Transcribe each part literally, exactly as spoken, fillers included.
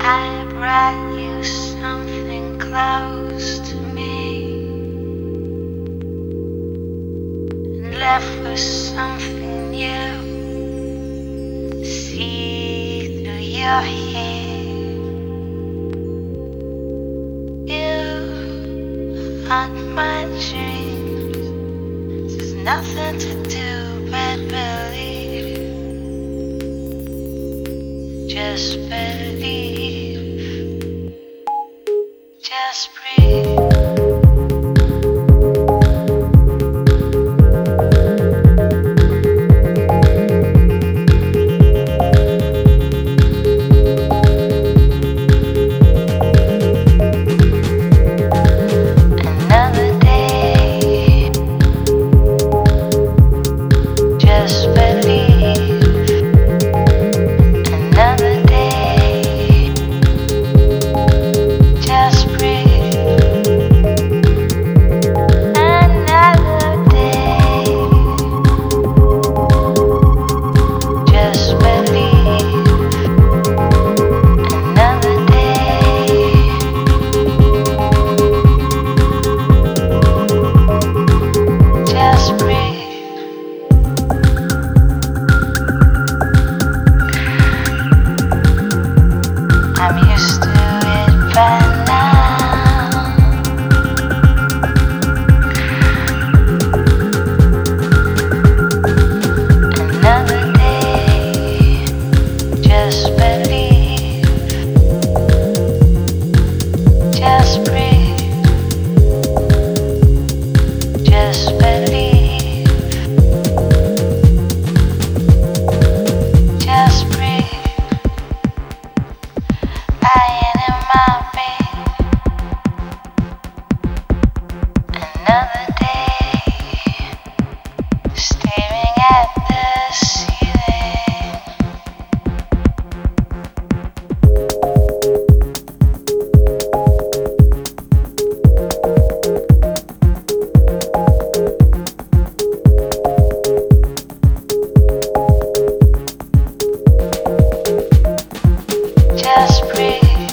I brought you something close to me and left with something new. See through your hair, you haunt my dreams. There's nothing to do but believe. Just believe. Just breathe. I'm used to it by now. Another day, just believe. Just breathe. Just believe. Just breathe. Lying in my bed, another day, staring at the ceiling. Just breathe.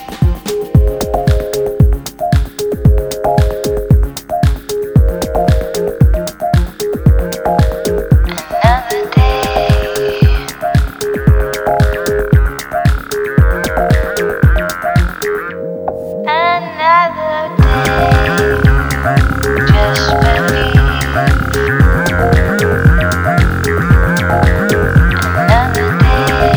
Another day, another day, just believe. Another day,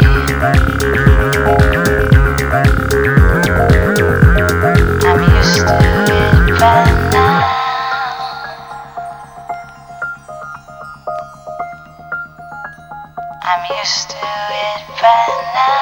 I'm used to it by now. I'm used to it by now.